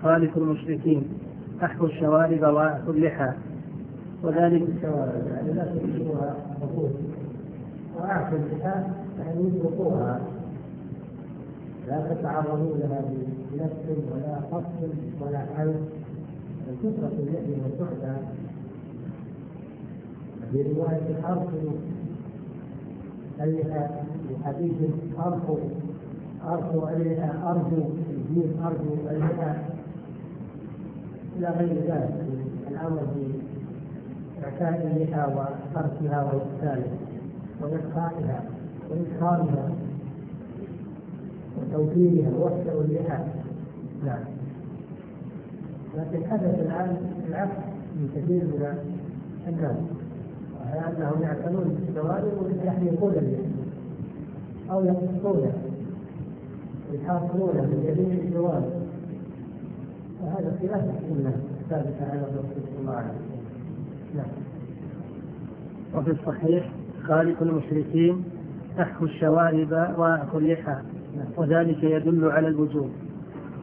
خالف المشركين أحفوا الشوارب وأعفوا اللحى وذلك الشوارب يعني لا تشركوها خطوط، وأعفوا اللحى يعني يطلقوها لا تتعرضوا لها بنفس ولا قص ولا حلق، تترك اللحية وتحدى. في رواية أرخوا اللحى في حديث أرخوا اللحى أرجو الدين أرجو اللحى إلى غير ذلك. الأمر بإعفاء اللحى وتركها وإحسانها وإبقائها وإكرامها وتوفيرها ووسع اللحى. نعم. لكن حدث الآن العكس من كثير من الناس، وهي أنهم يعتنون بالشوارب ويحلقون اللحى أو يقصونها ويحاصرونها من جميع الجوانب، وهذا خلاف السنة الثابتة عن الرسول صلى الله عليه وسلم. نعم. وفي الصحيح خالف المشركين أحفوا الشوارب وأعفوا اللحى وذلك يدل على الوجوب.